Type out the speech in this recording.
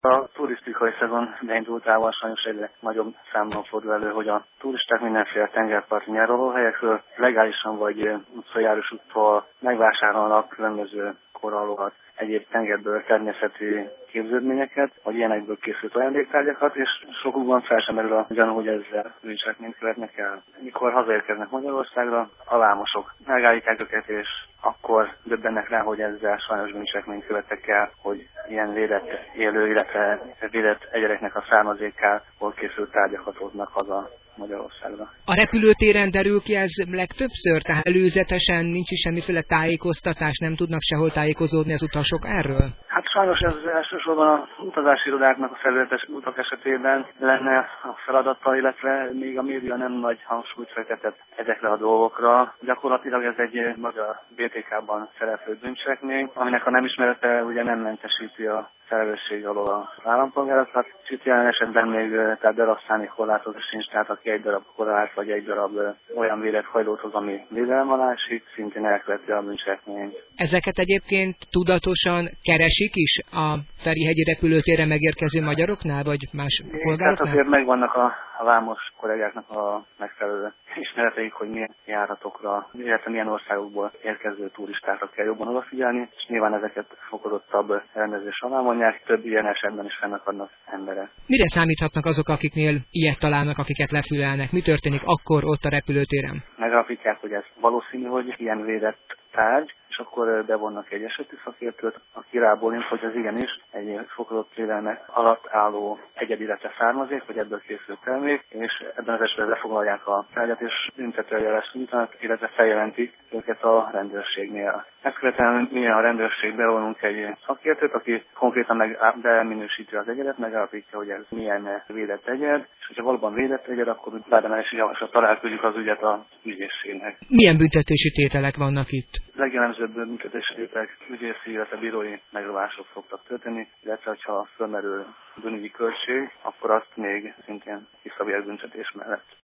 A turisztikai szezon beindultával sajnos egyre nagyobb számban fordul elő, hogy a turisták mindenféle tengerparti nyaralóhelyekről legálisan vagy utcajárósuttól megvásárolnak különböző korallokat, egyéb tengerből természeti képződményeket, vagy ilyenekből készült ajándéktárgyakat, és sokukban fel sem merül a gyanú, hogy ezzel bűncselekményt követnek el. Mikor hazaérkeznek Magyarországra, a vámosok megállítják őket, és akkor döbbennek rá, hogy ezzel sajnos bűncselekményt követtek el, hogy ilyen védett élő, illetve védett egyedeknek a származékából készült tárgyakat hoznak haza Magyarországra. A repülőtéren derül ki ez legtöbbször, tehát előzetesen nincs is semmiféle tájékoztatás, nem tudnak sehol tájékozódni az utasok erről? Hát sajnos ez elsősorban a utazási irodáknak a felületes utak esetében lenne a feladata, illetve még a média nem nagy hangsúlyt fektetett ezekre a dolgokra. Gyakorlatilag ez egy magyar BTK-ban szereplő bűncselekmény, aminek a nem ismerete ugye nem mentesíti a felelősség alól az állampolgárokat. És itt jelen esetben még tehát darabszámig korlátozás sincs, tehát aki egy darab korlát vagy egy darab olyan védett hajlót hoz, ami védelem alá esik, szintén elköveti a bűncselekményt. Ezeket egyébként tudatosan keresik is a Ferihegyi repülőtérre megérkező magyaroknál, vagy más polgároknál? Tehát azért megvannak a vámos kollégáknak a megfelelő ismereteik, hogy milyen járatokra, illetve milyen országokból érkező turistákra kell jobban odafigyelni, és nyilván ezeket fokozottabb rendezés alá vonják, több ilyen esetben is fennakadnak emberek. Mire számíthatnak azok, akiknél ilyet találnak, akiket lefülelnek? Mi történik akkor ott a repülőtéren? Megalapítják, hogy ez valószínű, hogy ilyen védett tárgy, és akkor bevonnak egy eseti szakértőt, aki rábólint, hogy az igenis egy fokozott védelmek alatt álló egyedi, illetve származék, vagy ebből készült termék, és ebben az esetben lefoglalják a tárgyat, és büntetőeljárást indítanak, illetve feljelentik őket a rendőrségnél. Ezt követően mi a rendőrség bevonunk egy szakértőt, aki konkrétan beminősíti az egyedet, megállapítja, hogy ez milyen védett egyed, és hogyha valóban védett egyed, akkor vádemelési javaslattal elküldjük az ügyet az ügyészségnek. Milyen büntetési tételek vannak itt? Legjellemzőbb büntetési tételek ügyészi, illetve bírói megrovások szoktak történni, illetve ha fölmerül bűnügyi költség, akkor azt még szintén kiszabják büntetés mellett.